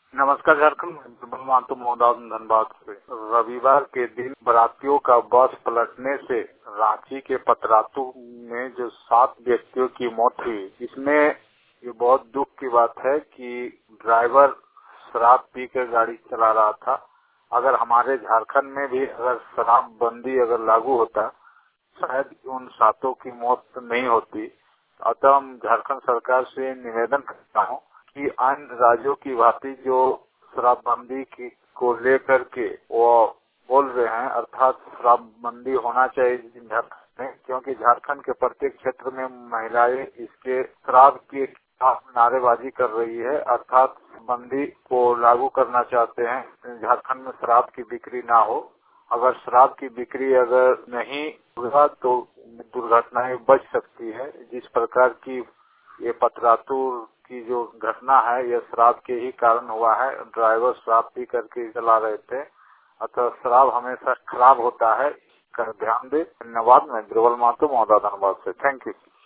नमस्कार झारखंड, महतो मोहदास धनबाद से। रविवार के दिन बारातियों का बस पलटने से रांची के पतरातू में जो 7 व्यक्तियों की मौत हुई, इसमें ये बहुत दुख की बात है कि ड्राइवर शराब पी कर गाड़ी चला रहा था। अगर हमारे झारखंड में भी अगर शराबबंदी अगर लागू होता, शायद उन 7 की मौत नहीं होती। अतः हम झारखंड सरकार से निवेदन करता हूँ कि अन्य राज्यों की भांति जो शराबबंदी की को लेकर के वो बोल रहे हैं, अर्थात शराबबंदी होना चाहिए झारखंड में, क्योंकि झारखंड के प्रत्येक क्षेत्र में महिलाएं इसके शराब के खिलाफ नारेबाजी कर रही है, अर्थात बंदी को लागू करना चाहते हैं। झारखंड में शराब की बिक्री ना हो। अगर शराब की बिक्री अगर नहीं होगा तो दुर्घटनाएं बच सकती है। जिस प्रकार की ये पतरातू की जो घटना है, यह शराब के ही कारण हुआ है। ड्राइवर शराब पी करके चला रहे थे, अतः शराब हमेशा खराब होता है, इसका ध्यान दे। धन्यवाद। मैं गिरवल महतो मोहदा धनबाद से। Thank you.